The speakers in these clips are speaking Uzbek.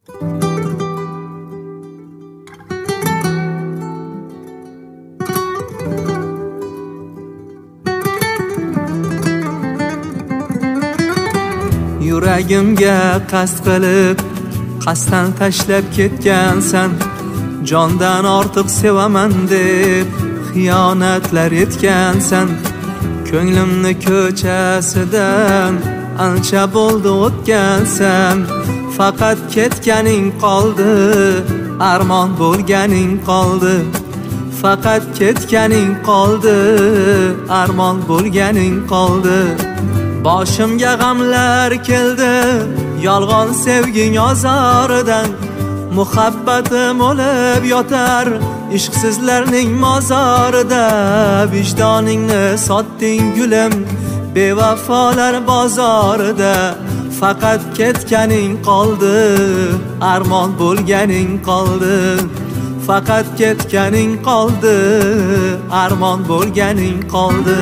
Yuragimga qasd qilib qasddan tashlab ketgansan, jondan ortiq sevaman deb xiyonatlar etgansan. Ko'nglimni ko'chasidan ancha bo'ldi o'tgansan, faqat ketganing qoldi, armon bo'lganing qoldi. Faqat ketganing qoldi, armon bo'lganing qoldi. Boshimga g'amlar keldi, yolg'on sevging ozoridan. Muhabbatim o'lib yotar ishqsizlarning mozorida. Vijdoningni sotding gulim, bevafolar bozorida. Faqat ketganing qoldi, armon bo'lganing qoldi. Faqat ketganing qoldi, armon bo'lganing qoldi.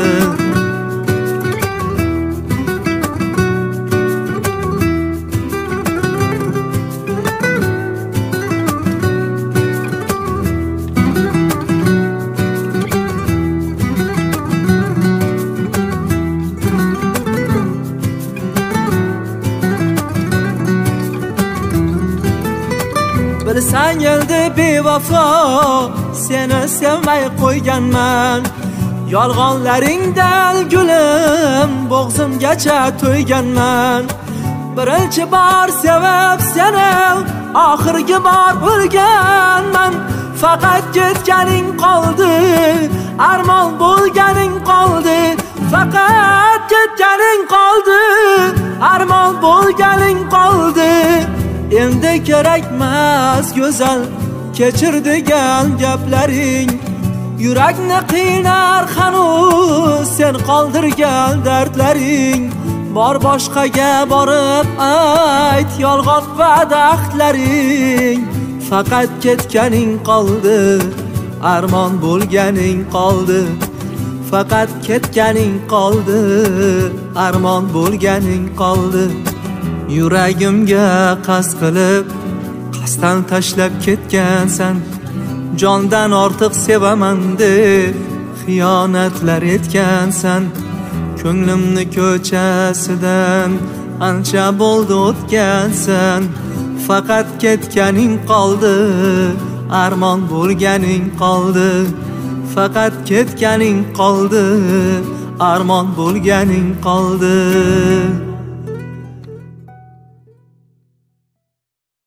Bilsang edi bevafo, seni sevmay qo'yganman. Yolg'onlaringdan gulim, bo'g'zimgacha to'yganman. Birinchi bor sevib seni, oxirgi bor o'lganman. Faqat ketganing qoldi, armon bo'lganing qoldi. Faqat ketganing qoldi, armon bo'lganing qoldi. Endi kerakmas go'zal kechir degan gaplaring. Yurakni qiynar hanuz sen qoldirgan dardlaring. Bor boshqaga borib ayt yolg'on va'daxtlaring. Faqat ketganing qoldi, armon bo'lganing qoldi. Faqat ketganing qoldi, armon bo'lganing qoldi. Yuragimga qasd qilib qasddan tashlab ketgansan, jondan ortiq sevaman deb xiyonatlar etgansan. Ko'nglimni ko'chasidan ancha bo'ldi o'tgansan. Faqat ketganing qoldi, armon bo'lganing qoldi. Faqat ketganing qoldi, armon bo'lganing qoldi.